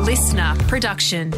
listener production.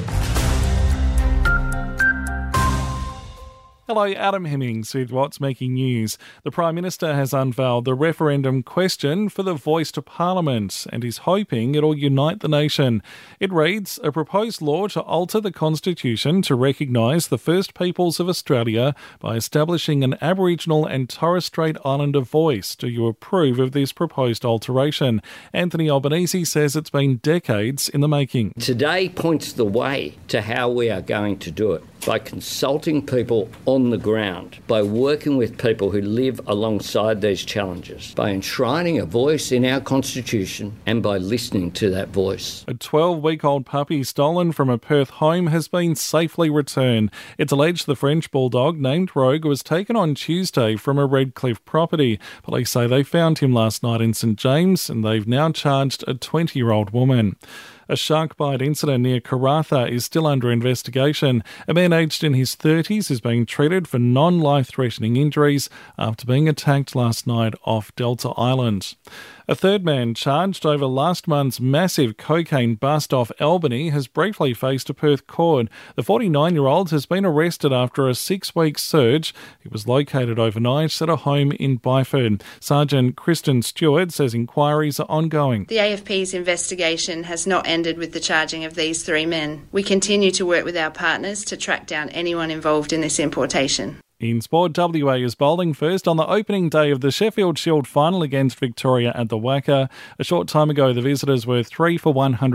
Hello, Adam Hemmings with What's Making News. The Prime Minister has unveiled the referendum question for the voice to Parliament and is hoping it'll unite the nation. It reads, a proposed law to alter the Constitution to recognise the First Peoples of Australia by establishing an Aboriginal and Torres Strait Islander voice. Do you approve of this proposed alteration? Anthony Albanese says it's been decades in the making. Today points the way to how we are going to do it, by consulting people on the ground, by working with people who live alongside these challenges, by enshrining a voice in our Constitution and by listening to that voice. A 12-week-old puppy stolen from a Perth home has been safely returned. It's alleged the French bulldog named Rogue was taken on Tuesday from a Redcliffe property. Police say they found him last night in St James and they've now charged a 20-year-old woman. A shark bite incident near Karratha is still under investigation. A man aged in his 30s is being treated for non-life-threatening injuries after being attacked last night off Delta Island. A third man charged over last month's massive cocaine bust off Albany has briefly faced a Perth court. The 49-year-old has been arrested after a 6-week search. He was located overnight at a home in Byford. Sergeant Kristen Stewart says inquiries are ongoing. The AFP's investigation has not ended with the charging of these 3 men. We continue to work with our partners to track down anyone involved in this importation. In sport, WA is bowling first on the opening day of the Sheffield Shield final against Victoria at the WACA. A short time ago, the visitors were 3 for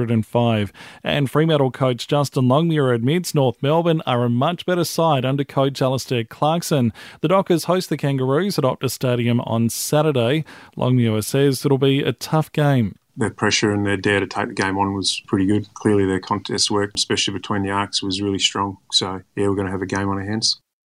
105. And Fremantle coach Justin Longmuir admits North Melbourne are a much better side under coach Alistair Clarkson. The Dockers host the Kangaroos at Optus Stadium on Saturday. Longmuir says it'll be a tough game. Their pressure and their dare to take the game on was pretty good. Clearly their contest work, especially between the arcs, was really strong. So, yeah, we're going to have a game on our hands.